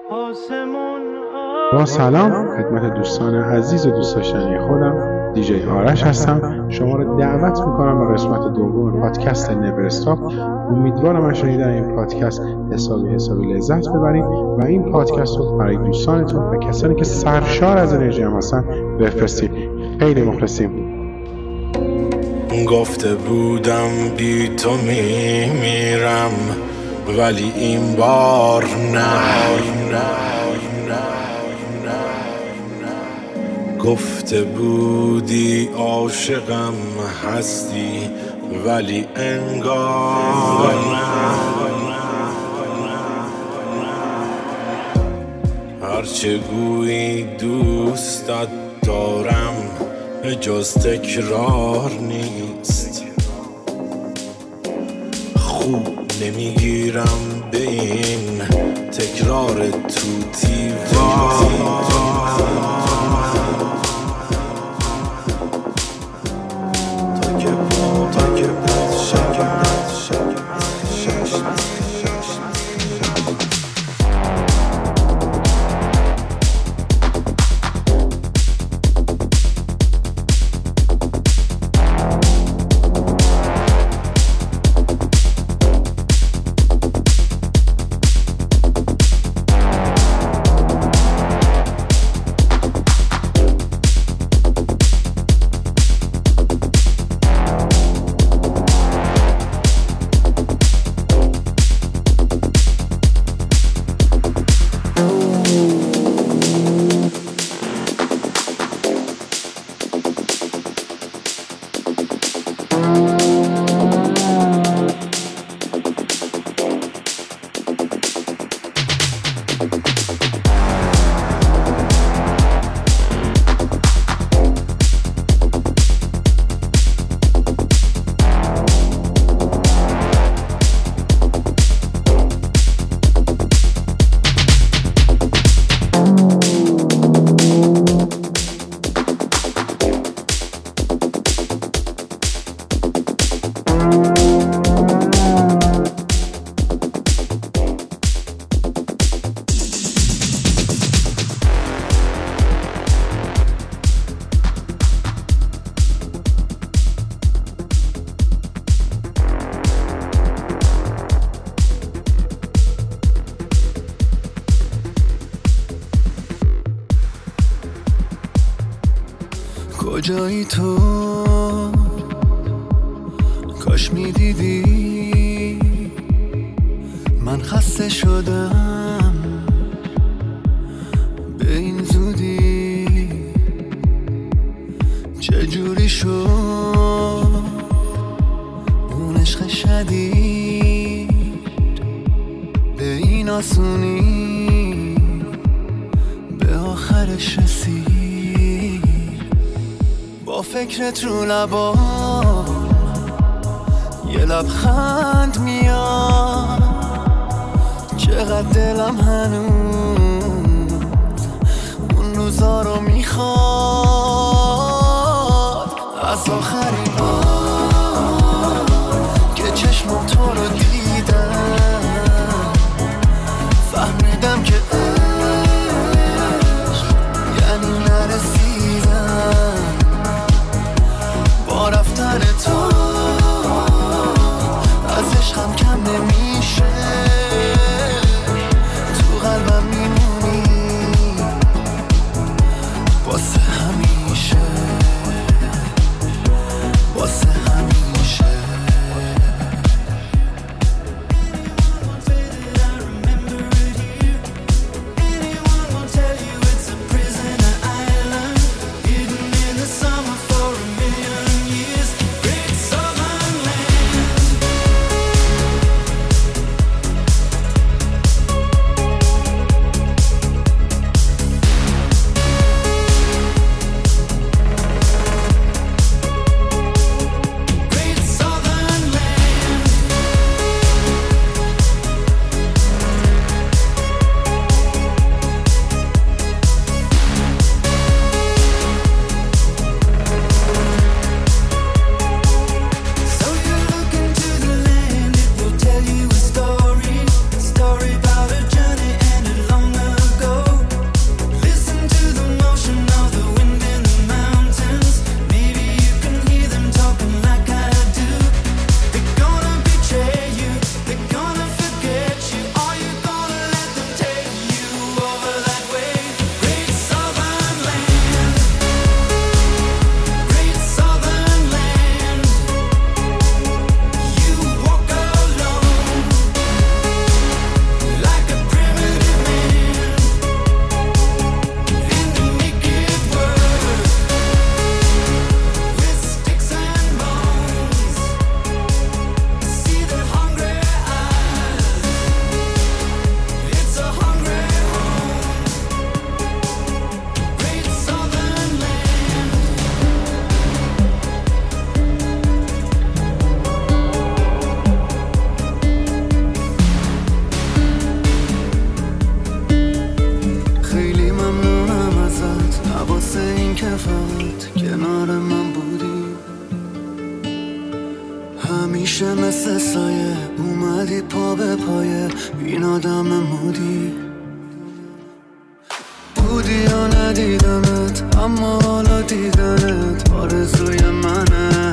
با سلام خدمت دوستان عزیز و دوست داشتنی خودم دیجی آرش هستم. شما رو دعوت میکنم به قسمت دوم پادکست نور استاپ. امیدوارم از شنیدن این پادکست حسابی لذت ببرید و این پادکست رو برای دوستانتون و کسانی که سرشار از انرژی هم هستن بفرستید. خیلی مخلصیم. گفته بودم بی تو میمیرم ولی این بار نه. گفته بودی عاشقم هستی ولی انگار هرچه گویی دوستت دارم جز تکرار نیست. خوب نمیگیرم به این تکرار توتی کجایی تو؟ کاش میدیدی من خسته شدم به این زودی. چجوری شد اون عشق شدید به این آسونی به آخرش رسید. با فکرت رو لبام یه لبخند میاد. چقدر دلم هنوز اون روزا رو میخواد. از آخرین بار که چشمم تو رو دیدم فهمیدم که عشق یعنی نرسیدم. با رفتن تو از عشقم کم نمیشه. تو قلبم میمونی واسه اومدی پا به پای این آدم مودی، بودی یا ندیدمت اما حالا دیدنت آرزوی منه.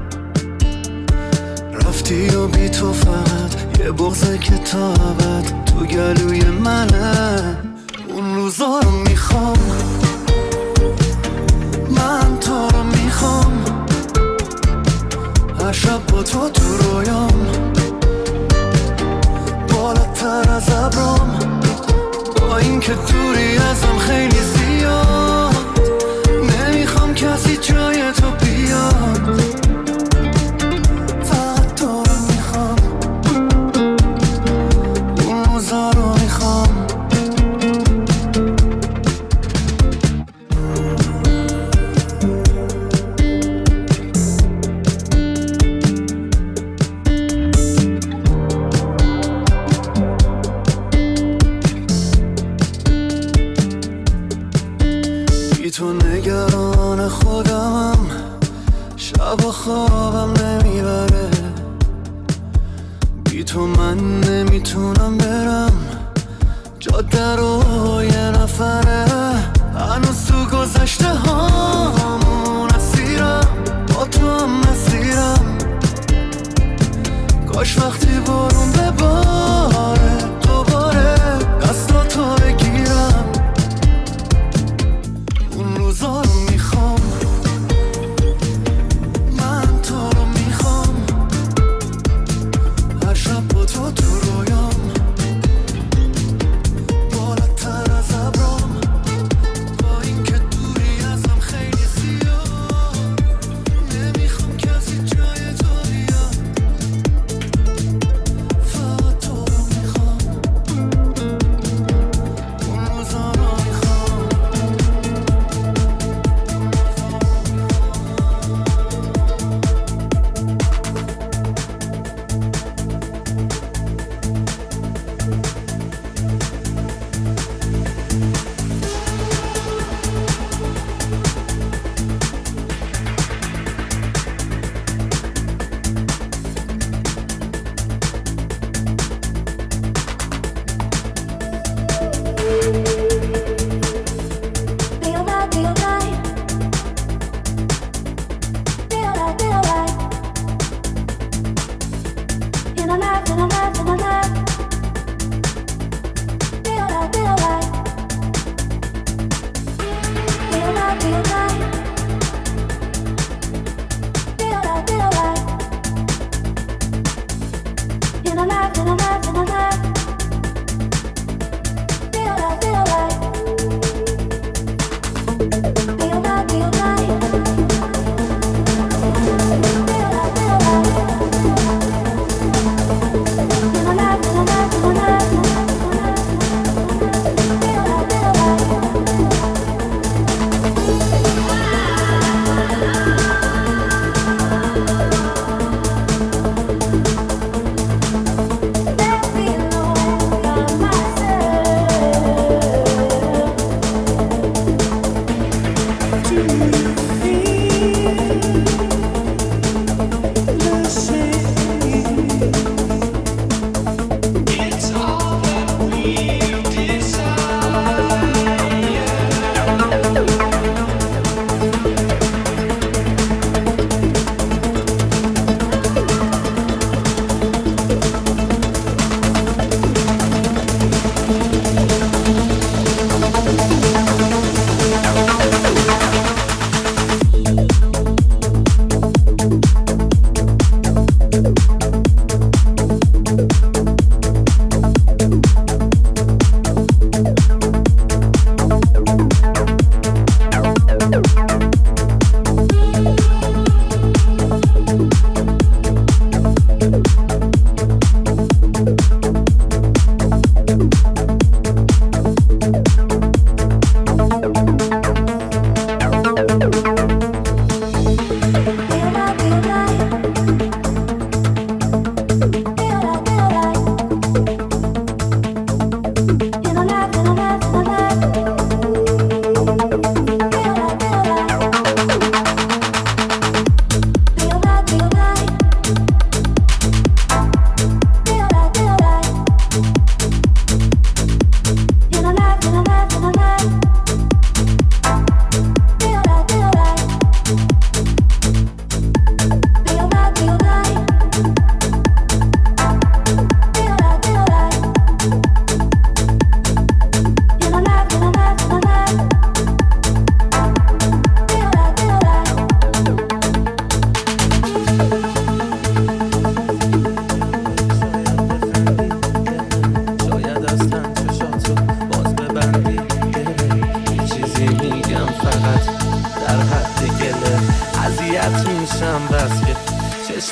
رفتی و بی تو فقط یه بغضه که تا ابد تو گلوی منه. اون روزا رو میخوام، من تو رو میخوام، هر شب با تو تو رویام، بالاتر از ابرام، با این که دوری ازم خیلی زیاد، نمیخوام کسی جای تو بیاد، فقط تو رو میخوام، اون روزا رو میخوام. تو نگران خودم، شب و خوابم نمیبره، بی تو من نمیتونم برم، جاده رو یه نفره، هنوز تو گذشته هامون اسیرم، با تو هم مسیرم، کاش وقتی بارون بباره دوباره دستاتو بگیرم. اون روزا رو میخوام، من تو رو میخوام، هر شب با تو تو رویام، بالاتر از ابرام، با این که دوری ازم خیلی زیاد، نمیخوام کسی جای تو بیاد، فقط تو رو میخوام، اون روزا رو میخوام.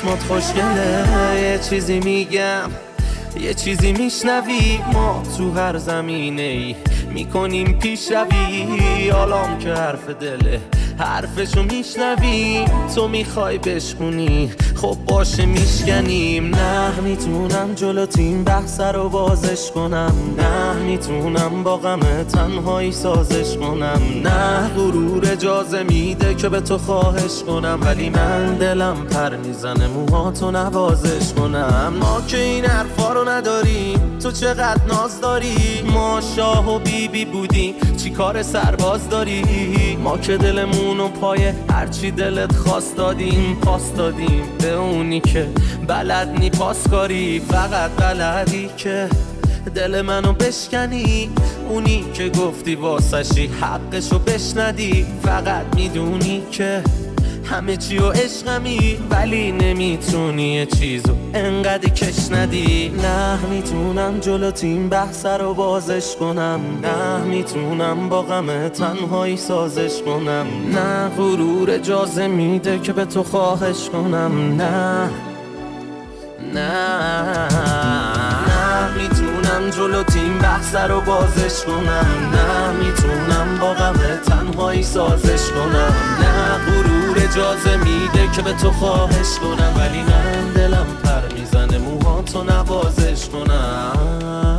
چشمات خوشگله. یه چیزی میگم یه چیزی میشنوی، ما تو هر زمینه ای میکنیم پیشروی. حالام که حرف دله حرفشو میشنوی، تو میخوای بشکونی خب باشه میشکنیم. نه میتونم جلو تیم بحث رو بازش کنم، نه میتونم با غم تنهایی سازش کنم، نه غرور اجازه میده که به تو خواهش کنم، ولی من دلم پر میزنه موهاتو نوازش کنم. ما که این حرفا رو نداریم، تو چقدر ناز داری. ما شاه و بیبی بودیم چی کار سرباز داری. ما که دلمونو پای هرچی دلت خواست دادیم، پاس دادیم به اونی که بلد نی پاس کاری. فقط بلدی که دل منو بشکنی، اونی که گفتی واسشی حقشو بشندی. فقط میدونی که همه چی و عشقمی، ولی نمیتونی یه چیزو انقدر کش ندی. نه میتونم جلو تیم بحث رو بازش کنم، نه میتونم با غم تنهایی سازش کنم، نه غرور اجازه میده که به تو خواهش کنم. نه میتونم جلو تیم بحث رو بازش کنم، نه میتونم با غم تنهایی سازش کنم، نه غرور اجازه میده که به تو خواهش کنم، ولی من دلم پر میزنه موهاتو نوازش کنم.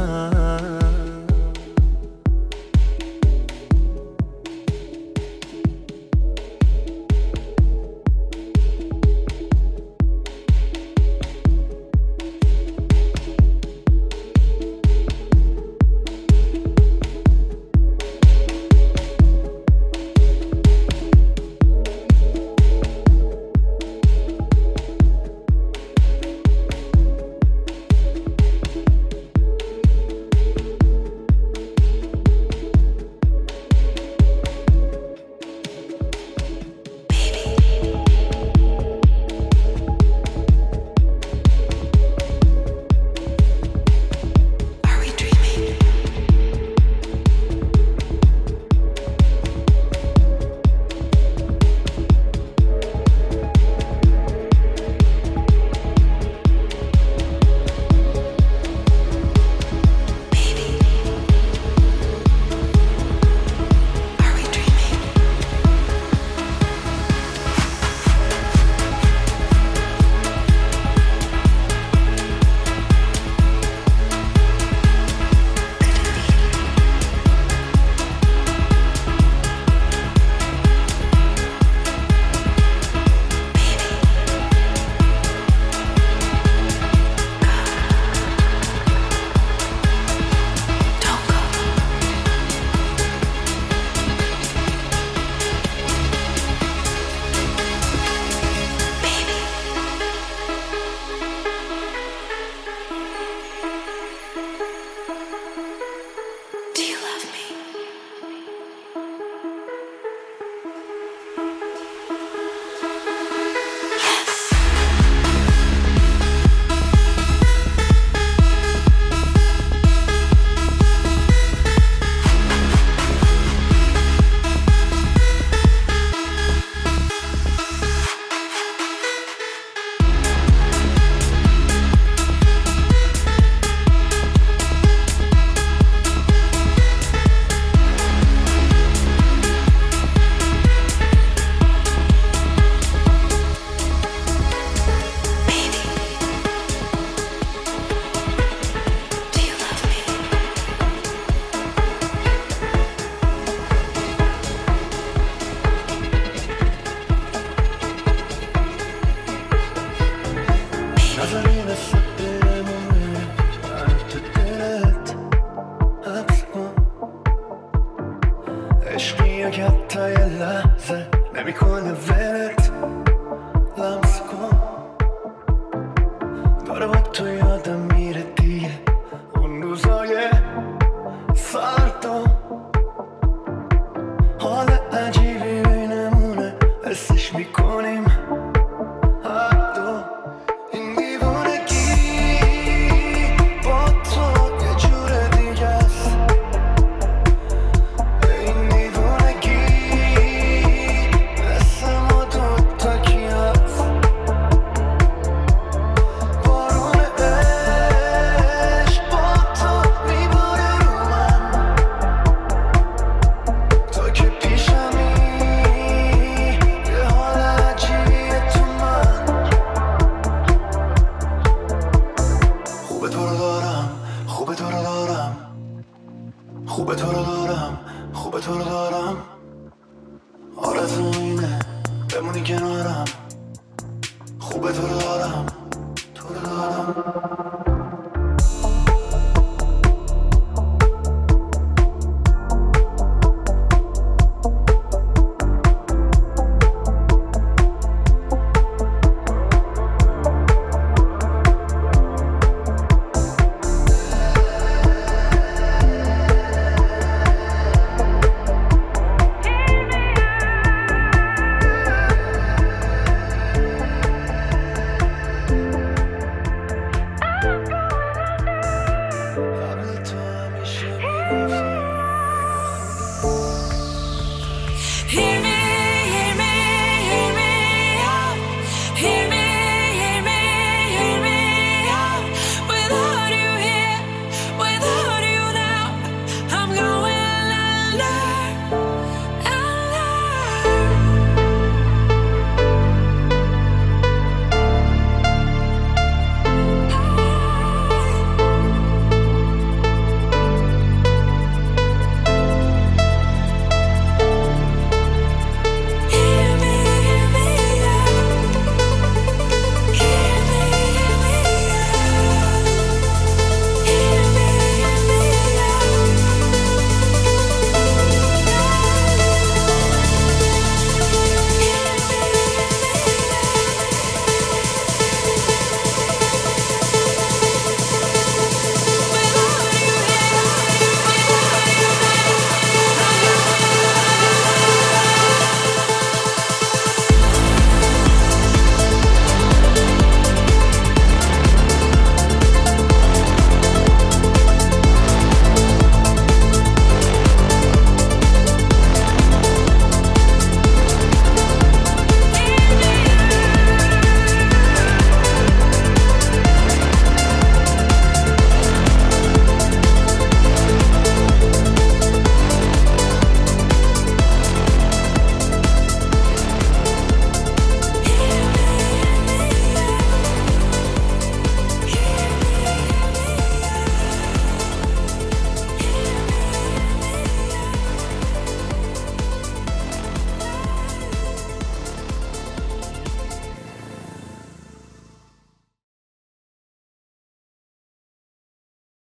خوبه تو رو دارم، خوبه تو رو دارم، خوبه تو رو دارم. آرزوم اینه بمونی کنارم، خوبه تو رو دارم، تو رو دارم.